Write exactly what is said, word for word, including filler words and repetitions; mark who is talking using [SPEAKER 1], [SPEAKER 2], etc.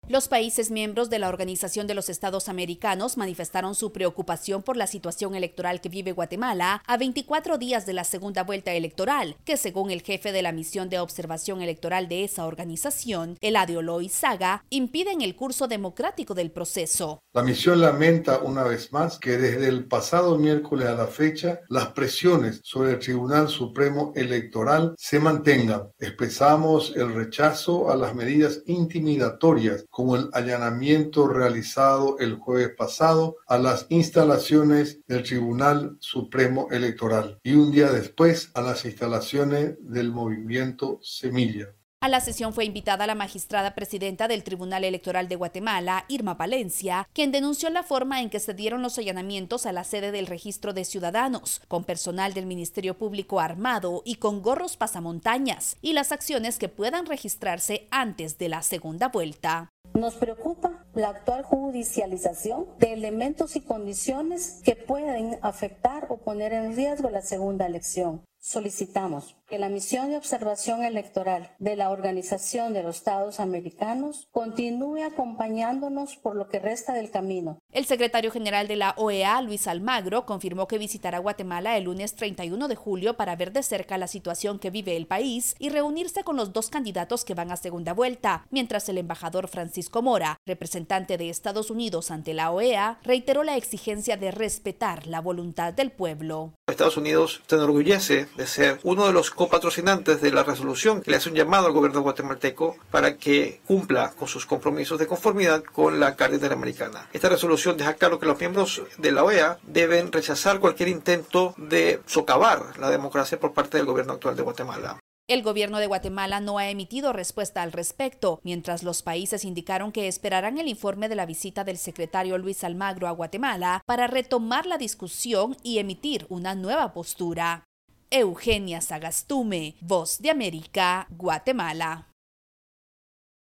[SPEAKER 1] Los países miembros de la Organización de los Estados Americanos manifestaron su preocupación por la situación electoral que vive Guatemala a veinticuatro días de la segunda vuelta electoral, que según el jefe de la misión de observación electoral de esa organización, Eladio Loizaga, impiden el curso democrático del proceso.
[SPEAKER 2] La misión lamenta una vez más que desde el pasado miércoles a la fecha las presiones sobre el Tribunal Supremo Electoral se mantengan. Expresamos el rechazo a las medidas intimidatorias como el allanamiento realizado el jueves pasado a las instalaciones del Tribunal Supremo Electoral y un día después a las instalaciones del movimiento Semilla.
[SPEAKER 1] A la sesión fue invitada la magistrada presidenta del Tribunal Electoral de Guatemala, Irma Palencia, quien denunció la forma en que se dieron los allanamientos a la sede del Registro de Ciudadanos, con personal del Ministerio Público armado y con gorros pasamontañas, y las acciones que puedan registrarse antes de la segunda vuelta.
[SPEAKER 3] Nos preocupa la actual judicialización de elementos y condiciones que pueden afectar o poner en riesgo la segunda elección. Solicitamos que la misión de observación electoral de la Organización de los Estados Americanos continúe acompañándonos por lo que resta del camino.
[SPEAKER 1] El secretario general de la O E A, Luis Almagro, confirmó que visitará Guatemala el lunes treinta y uno de julio para ver de cerca la situación que vive el país y reunirse con los dos candidatos que van a segunda vuelta, mientras el embajador Francisco Mora, representante de Estados Unidos ante la O E A, reiteró la exigencia de respetar la voluntad del pueblo.
[SPEAKER 4] Estados Unidos se enorgullece de ser uno de los copatrocinantes de la resolución que le hace un llamado al gobierno guatemalteco para que cumpla con sus compromisos de conformidad con la Carta Interamericana. Esta resolución deja claro que los miembros de la O E A deben rechazar cualquier intento de socavar la democracia por parte del gobierno actual de Guatemala.
[SPEAKER 1] El gobierno de Guatemala no ha emitido respuesta al respecto, mientras los países indicaron que esperarán el informe de la visita del secretario Luis Almagro a Guatemala para retomar la discusión y emitir una nueva postura. Eugenia Sagastume, Voz de América, Guatemala.